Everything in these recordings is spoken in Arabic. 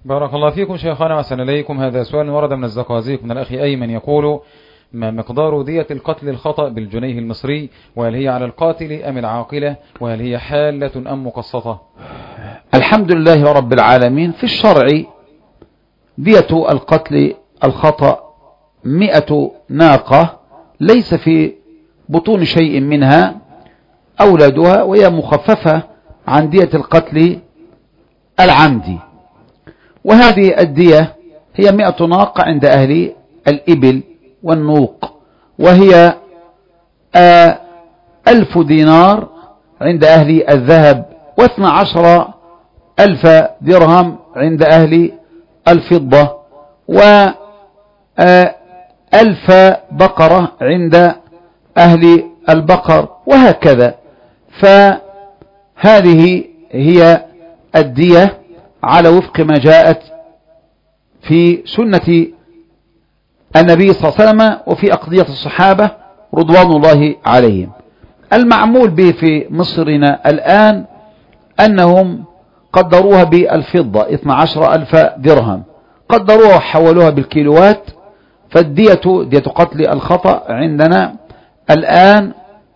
بارك الله فيكم شيخنا وأحسن إليكم. هذا سؤال ورد من الزقازيق من الأخ أيمن يقول: ما مقدار دية القتل الخطأ بالجنيه المصري؟ وهل هي على القاتل أم العاقلة؟ وهل هي حالة أم مقسطة؟ الحمد لله رب العالمين. في الشرع دية القتل الخطأ 100 ناقة، ليس في بطون شيء منها أولادها، وهي مخففة عن دية القتل العمدي. وهذه الدية هي 100 ناقة عند أهل الإبل والنوق، وهي 1000 دينار عند أهل الذهب، و12,000 درهم عند أهل الفضة، و1000 بقرة عند أهل البقر، وهكذا. فهذه هي الدية على وفق ما جاءت في سنة النبي صلى الله عليه وسلم وفي أقضية الصحابة رضوان الله عليهم. المعمول به في مصرنا الآن أنهم قدروها بالفضة 12,000 درهم، قدروها وحولوها بالكيلوات. فالدية دية قتل الخطأ عندنا الآن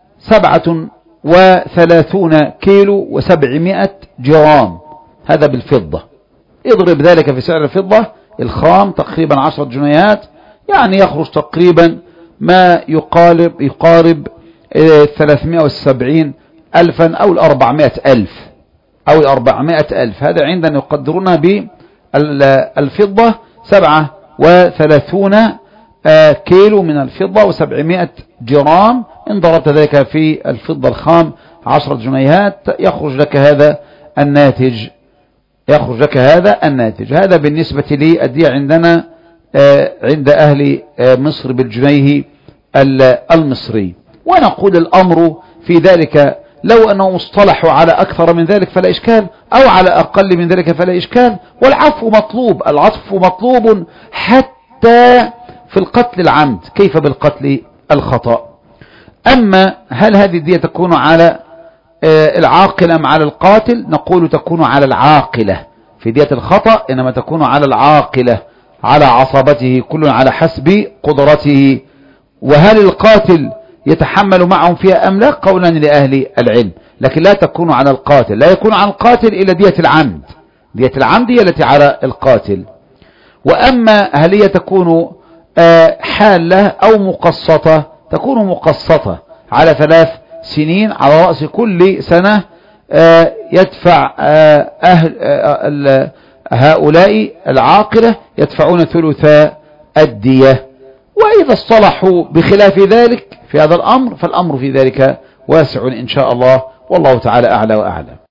37 كيلو و700 جرام، هذا بالفضة. اضرب ذلك في سعر الفضة الخام تقريبا 10 جنيهات، يعني يخرج تقريبا ما يقارب 370 ألفا أو 400 ألف أو 400 ألف. هذا عندنا يقدرونها بالفضة 37 كيلو من الفضة و700 جرام. إن ضربت ذلك في الفضة الخام 10 جنيهات يخرج لك هذا الناتج. هذا بالنسبة لي الدية عندنا عند أهل مصر بالجنيه المصري. ونقول الأمر في ذلك لو أنهم اصطلحوا على أكثر من ذلك فلا إشكال، أو على أقل من ذلك فلا إشكال. والعفو مطلوب، العفو مطلوب حتى في القتل العمد، كيف بالقتل الخطأ؟ أما هل هذه الدية تكون على العاقل أم على القاتل؟ نقول تكون على العاقلة في دية الخطأ، إنما تكون على العاقلة على عصبته، كل على حسب قدرته. وهل القاتل يتحمل معهم فيها أم لا؟ قولا لأهل العلم، لكن لا تكون على القاتل، لا يكون على القاتل إلا دية العمد. دية العمد هي التي على القاتل. وأما هل هي تكون حالة أو مقسطة؟ تكون مقسطة على 3 سنين، على رأس كل سنة يدفع هؤلاء العاقلة يدفعون ثلث الدية. وإذا اصطلحوا بخلاف ذلك في هذا الأمر فالأمر في ذلك واسع إن شاء الله، والله تعالى أعلى وأعلم.